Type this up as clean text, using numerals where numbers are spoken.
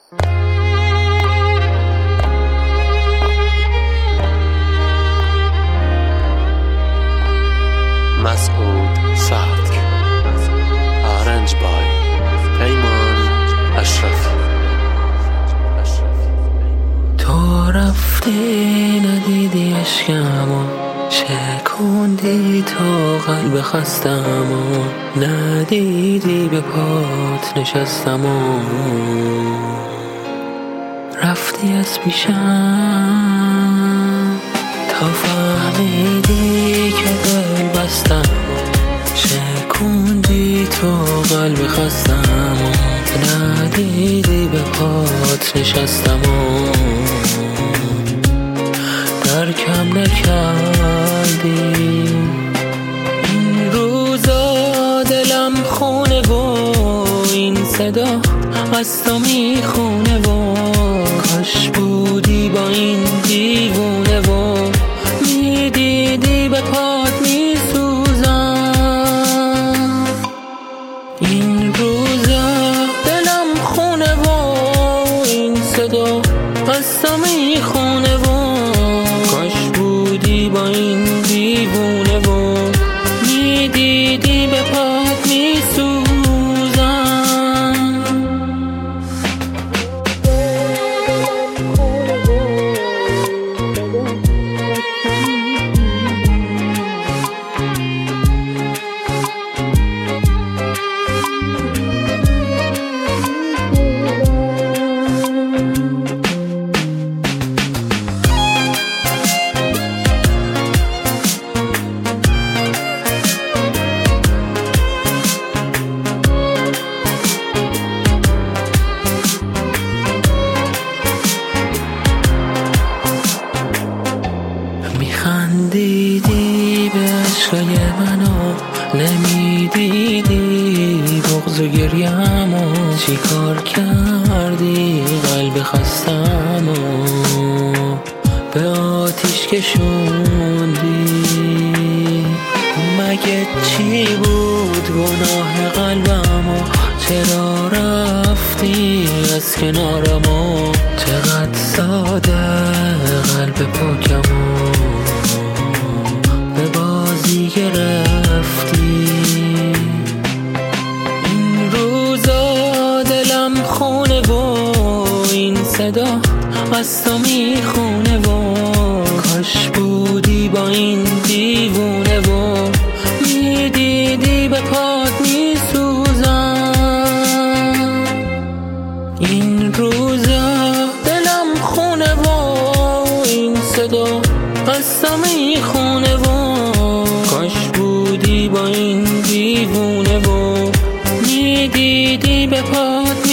مسعود صدر آرنج بای پیمان اشرفی. تو رفتی ندیدی اشکمو، شکوندی تو قلب خستمو، ندیدی به پات نشستمو، رفتی از پیشم تا فهمیدی که دل بستمو، شکوندی تو قلب خستمو، ندیدی به پات نشستمو، درکم نکردی. این روزا دلم خونه و این صدا از تو میخونه و کاش بودی با این دیوونه و میدیدی به پات میسوزم. این روزا دلم خونه و این صدا از تو میخونه و با این دیوونه و میدیدی به پات میسوزم. خندیدی به عشقای منو، نمیدیدی بغض و گریه‌مو، چی کار کردی قلب خستمو به آتیش کشوندی. مگه چی بود گناه قلبمو، چرا رفتی از کنارمو، چقدر ساده قلب پاکمو به بازی گرفتی. این روزا دلم خونه و این صدا از تو میخونه و کاش بودی با این دیوونه و میدیدی به پات میسوزم. این روزا دلم خونه و این صدا از تو میخونه و کاش بودی با این دیوونه و میدیدی به پات